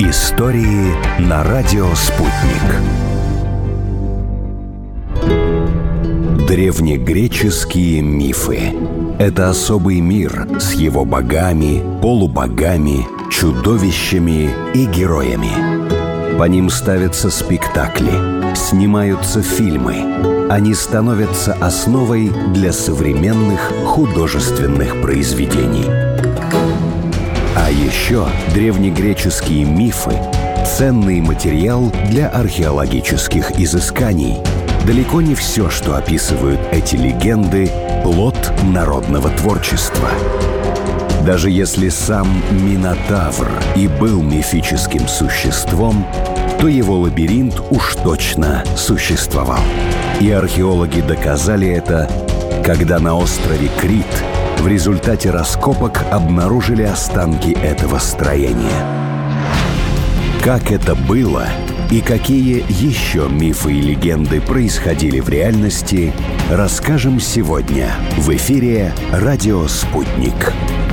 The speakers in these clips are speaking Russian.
Истории на радио «Спутник». Древнегреческие мифы. Это особый мир с его богами, полубогами, чудовищами и героями. По ним ставятся спектакли, снимаются фильмы. Они становятся основой для современных художественных произведений. А еще древнегреческие мифы – ценный материал для археологических изысканий. Далеко не все, что описывают эти легенды, плод народного творчества. Даже если сам Минотавр и был мифическим существом, то его лабиринт уж точно существовал. И археологи доказали это, когда на острове Крит в результате раскопок обнаружили останки этого строения. Как это было и какие еще мифы и легенды происходили в реальности, расскажем сегодня в эфире «Радио Спутник».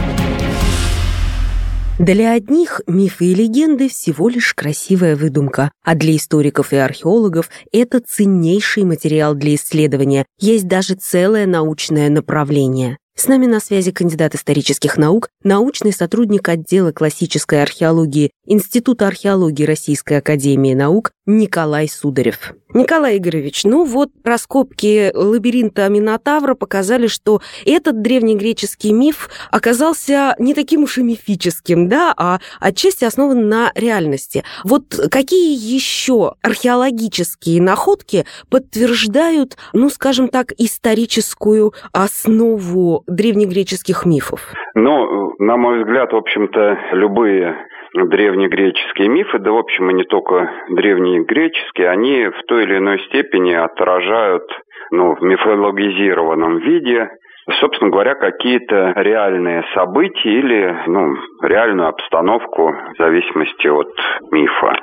Для одних мифы и легенды всего лишь красивая выдумка, а для историков и археологов это ценнейший материал для исследования, есть даже целое научное направление. С нами на связи кандидат исторических наук, научный сотрудник отдела классической археологии Института археологии Российской академии наук Николай Сударев. Николай Игоревич, раскопки лабиринта Минотавра показали, что этот древнегреческий миф оказался не таким уж и мифическим, а отчасти основан на реальности. Какие еще археологические находки подтверждают, историческую основу древнегреческих мифов? На мой взгляд, в общем-то, любые древнегреческие мифы, да, в общем, и не только древнегреческие, они в той или иной степени отражают, в мифологизированном виде, собственно говоря, какие-то реальные события или, реальную обстановку в зависимости от мифа.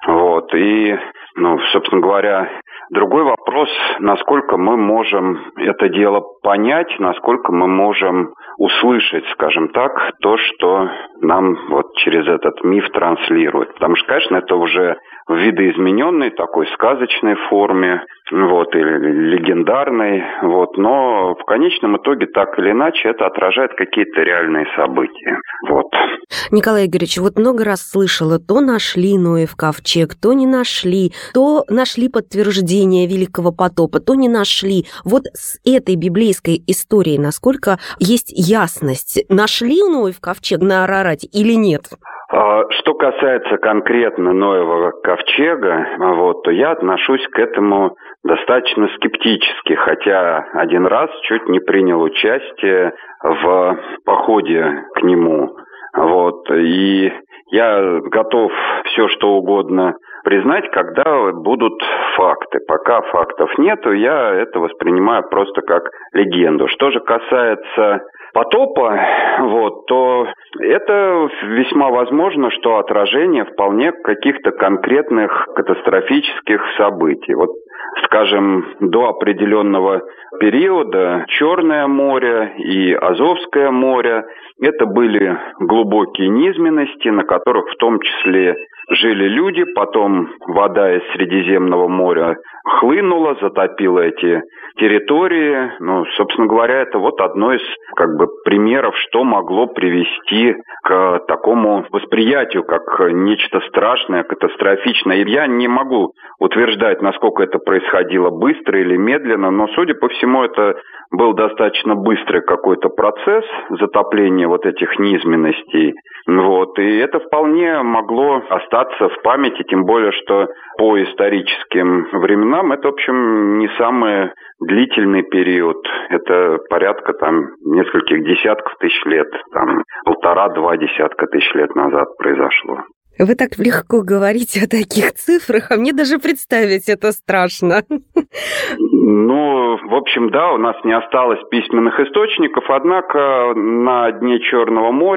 Собственно говоря, другой вопрос, насколько мы можем это дело понять, насколько мы можем услышать, скажем так, то, что нам через этот миф транслируют. Потому что, конечно, это уже в видоизмененной такой сказочной форме, или легендарной, но в конечном итоге так или иначе это отражает какие-то реальные события. Николай Игоревич, много раз слышала, то нашли Ноев ковчег, то не нашли, то нашли подтверждение Великого потопа, то не нашли. С этой библейской историей насколько есть ясность? Нашли Ноев ковчег на Арарате или нет? Что касается конкретно Ноева ковчега, то я отношусь к этому достаточно скептически, хотя один раз чуть не принял участие в походе к нему. И я готов все что угодно признать, когда будут факты. Пока фактов нету, я это воспринимаю просто как легенду. Что же касается потопа, то это весьма возможно, что отражение вполне каких-то конкретных катастрофических событий. Скажем, до определенного периода Черное море и Азовское море – это были глубокие низменности, на которых в том числе жили люди, потом вода из Средиземного моря хлынула, затопила эти территории. Собственно говоря, это одно из примеров, что могло привести к такому восприятию, как нечто страшное, катастрофичное. И я не могу утверждать, насколько это происходило быстро или медленно, но, судя по всему, это был достаточно быстрый какой-то процесс затопления этих низменностей. И это вполне могло остаться в памяти, тем более, что по историческим временам это, в общем, не самый длительный период. Это порядка нескольких десятков тысяч лет, 1,5-2 десятка тысяч лет назад произошло. Вы так легко говорите о таких цифрах, а мне даже представить это страшно. В общем, да, у нас не осталось письменных источников, однако на дне Черного моря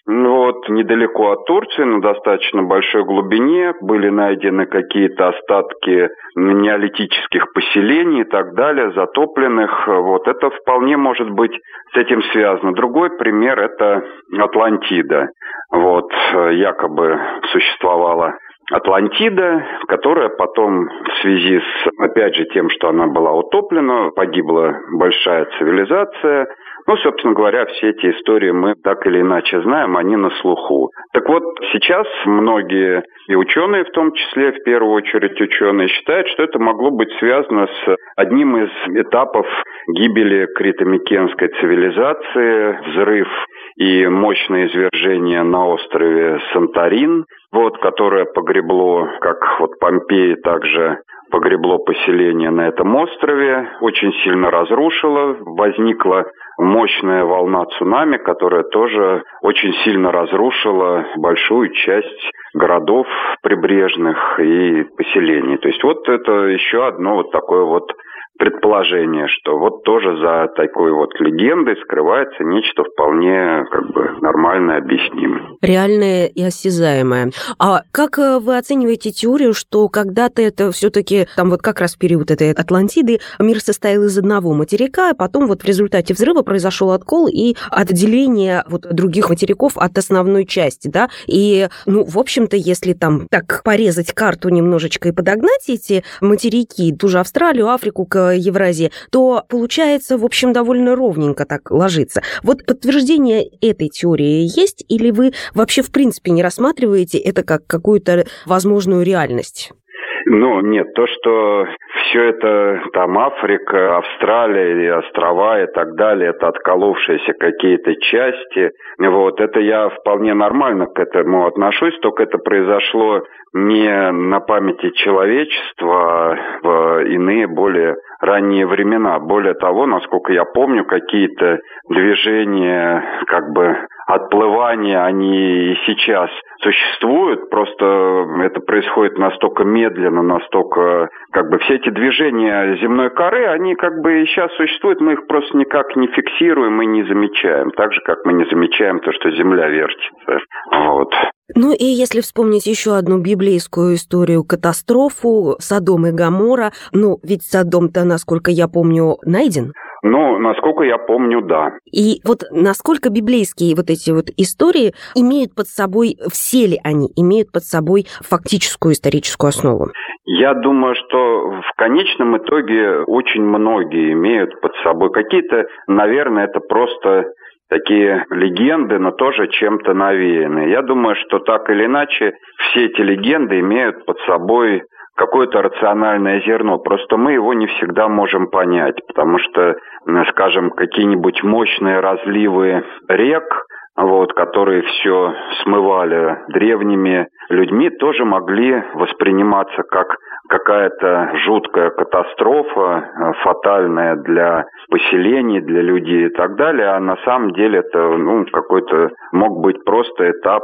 Вот, недалеко от Турции, на достаточно большой глубине, были найдены какие-то остатки неолитических поселений и так далее, затопленных. Вот, это вполне может быть с этим связано. Другой пример – это Атлантида. Вот, якобы существовала Атлантида, которая потом в связи с, опять же, тем, что она была утоплена, погибла большая цивилизация. Ну, собственно говоря, все эти истории мы так или иначе знаем, они на слуху. Так вот, сейчас многие, и ученые в том числе, в первую очередь ученые, считают, что это могло быть связано с одним из этапов гибели крито-микенской цивилизации, взрыв и мощное извержение на острове Санторин, вот, которое погребло, как вот Помпеи также погребло поселение на этом острове, очень сильно разрушило, возникла мощная волна цунами, которая тоже очень сильно разрушила большую часть городов прибрежных и поселений. То есть вот это еще одно вот такое вот предположение, что вот тоже за такой вот легендой скрывается нечто вполне как бы нормальное, объяснимое. Реальное и осязаемое. А как вы оцениваете теорию, что когда-то это все-таки, там вот как раз в период этой Атлантиды, мир состоял из одного материка, а потом вот в результате взрыва произошел откол и отделение вот других материков от основной части, да? И, ну, в общем-то, если там так порезать карту немножечко и подогнать эти материки, ту же Австралию, Африку к Евразии, то получается, в общем, довольно ровненько так ложится. Вот подтверждение этой теории есть, или вы вообще в принципе не рассматриваете это как какую-то возможную реальность? Ну, нет, то, что все это, там, Африка, Австралия или острова и так далее, это отколовшиеся какие-то части, вот, это я вполне нормально к этому отношусь, только это произошло не на памяти человечества, а в иные, более ранние времена. Более того, насколько я помню, какие-то движения, как бы, отплывания, они и сейчас существуют, просто это происходит настолько медленно, настолько, как бы, все эти движения земной коры, они как бы и сейчас существуют, мы их просто никак не фиксируем и не замечаем, так же, как мы не замечаем то, что Земля вертится, вот. Ну и если вспомнить еще одну библейскую историю, катастрофу, Содом и Гоморра, ну ведь Содом-то, насколько я помню, найден? Ну, насколько я помню, да. И вот насколько библейские вот эти вот истории имеют под собой, все ли они имеют под собой фактическую историческую основу? Я думаю, что в конечном итоге очень многие имеют под собой. Какие-то, наверное, это просто такие легенды, но тоже чем-то навеяны. Я думаю, что так или иначе все эти легенды имеют под собой какое-то рациональное зерно. Просто мы его не всегда можем понять, потому что, скажем, какие-нибудь мощные разливы рек, вот, которые все смывали древними людьми, тоже могли восприниматься как какая-то жуткая катастрофа, фатальная для поселений, для людей и так далее, а на самом деле это, какой-то мог быть просто этап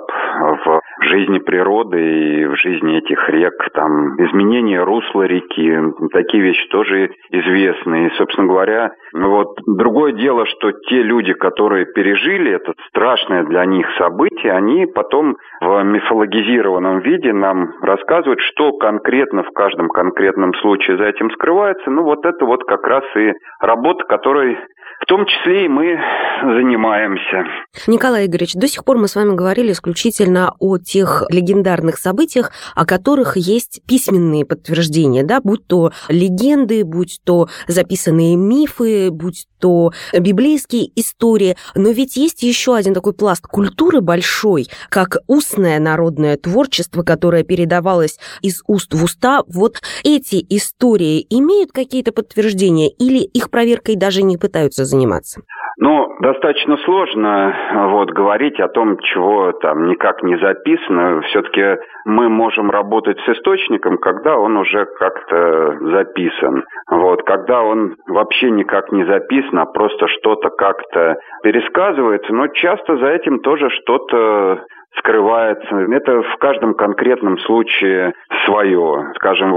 в жизни природы и в жизни этих рек, там, изменение русла реки, такие вещи тоже известны. И, собственно говоря, вот другое дело, что те люди, которые пережили это страшное для них событие, они потом в мифологизированном виде нам рассказывают, что конкретно в каждом конкретном случае за этим скрывается. Ну, вот это вот как раз и работа, которой в том числе и мы занимаемся. Николай Игоревич, до сих пор мы с вами говорили исключительно о тех легендарных событиях, о которых есть письменные подтверждения, да, будь то легенды, будь то записанные мифы, будь то библейские истории. Но ведь есть еще один такой пласт культуры большой, как устное народное творчество, которое передавалось из уст в уста. Вот эти истории имеют какие-то подтверждения или их проверкой даже не пытаются заниматься? Ну, достаточно сложно говорить о том, чего там никак не записано. Все-таки мы можем работать с источником, когда он уже как-то записан. Когда он вообще никак не записан, а просто что-то как-то пересказывается, но часто за этим тоже что-то скрывается. Это в каждом конкретном случае свое. Скажем,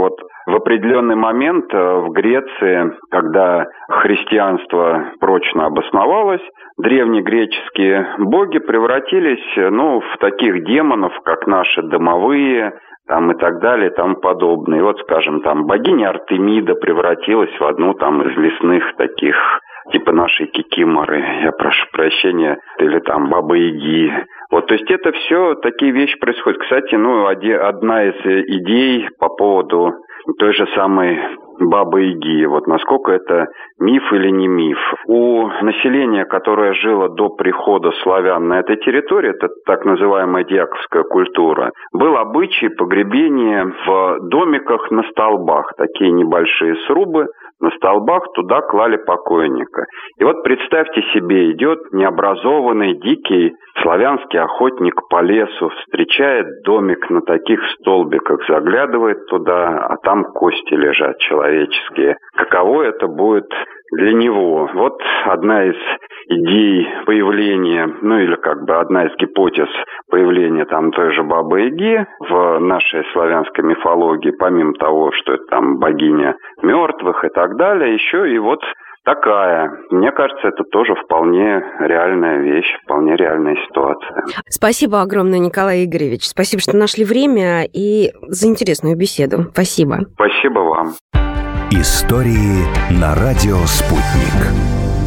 в определенный момент в Греции, когда христианство прочно обосновалось, древнегреческие боги превратились, в таких демонов, как наши домовые, там и так далее, и тому подобное. И вот, скажем, там богиня Артемида превратилась в одну там из лесных таких, типа нашей Кикиморы, я прошу прощения, или там Бабы-Яги. Вот, то есть это все такие вещи происходят. Кстати, одна из идей по поводу той же самой Бабы-Яги, вот насколько это миф или не миф. У населения, которое жило до прихода славян на этой территории, это так называемая дьяковская культура, был обычай погребения в домиках на столбах, такие небольшие срубы, на столбах туда клали покойника. И вот представьте себе, идет необразованный, дикий славянский охотник по лесу, встречает домик на таких столбиках, заглядывает туда, а там кости лежат человеческие. Каково это будет для него? Вот одна из идей появления, или одна из гипотез появления там той же Бабы-Яги в нашей славянской мифологии, помимо того, что это там богиня мертвых и так далее, еще и вот такая. Мне кажется, это тоже вполне реальная вещь, вполне реальная ситуация. Спасибо огромное, Николай Игоревич. Спасибо, что нашли время и за интересную беседу. Спасибо. Спасибо вам. Истории на радио «Спутник».